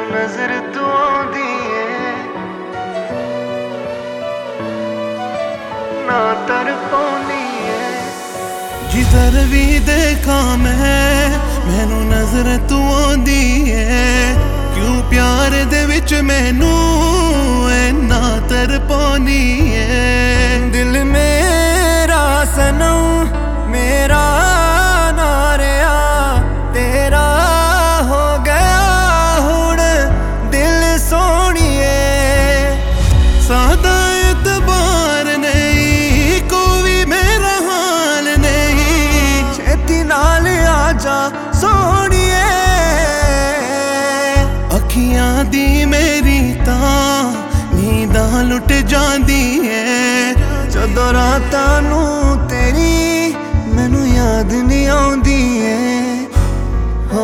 नजर तू आंदी है ना तर पाउंदी है। जिधर भी देखा मैनू नजर तू आंदी है। क्यों प्यार दे विच मैनू इन्ना तर पाउंदी है। दिल मेरा सनम मेरा ना रहा तेरा हो गया हुण दिल सोहणिए। सादा एतबार नहीं कोई मेरा हाल नहीं। छेती नाल आजा सोहणिए। अखियां दी मेरी तां नींदां लुट जांदी है। जदों रातां नूं तेरी मैनू याद नहीं आउंदी है। हो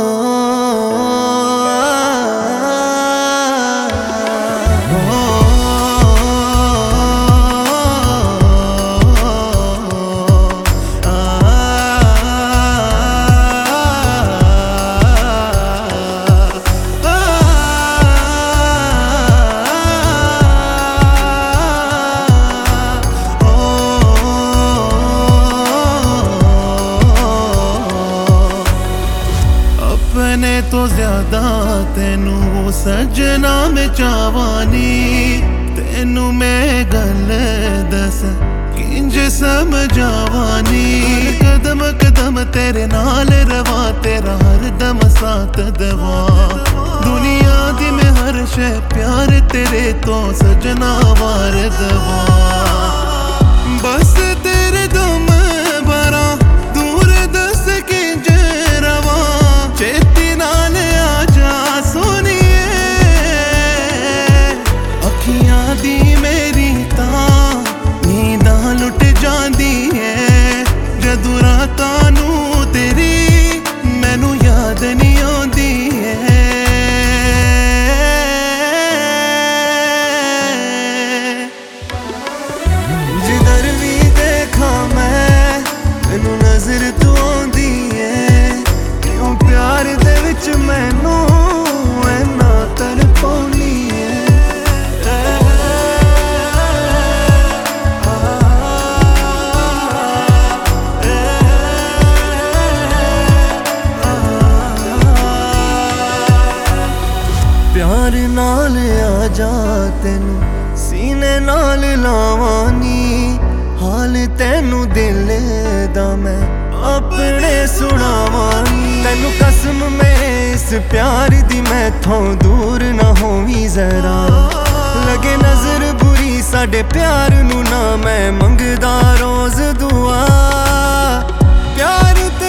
अपने तो ज्यादा तेनू सजना में चावानी। तेनू मैं गल दस किंज समझावानी। कदम कदम तेरे नाल रवा तेरा हर दम साथ दवा। दुनिया दी में हर शे प्यार तेरे तो सजना वार दवा। बस तेरे दम भरा दूर दस किंज रवा। चेती नाल आजा सोनिए। अखियां दी मेरी तां नींदां लुट जांदी है। जदों रातां नूं तेरी मैनू याद नहीं आउंदी है। जिधर भी देखा मैनू नजर तू आउंदी है। क्यों प्यार दे विच मैनू इन्ना तर पाउंदी है। प्यार नाल आजा तेनू सीने नाल लावानी। हाल तेनू दिल दा मैं अपने सुनावानी। तेनू कसम मेरे इस प्यार दी मैथों दूर ना होवी जरा। लगे नजर बुरी साडे प्यार नू ना मैं मंगदा रोज दुआ। प्यार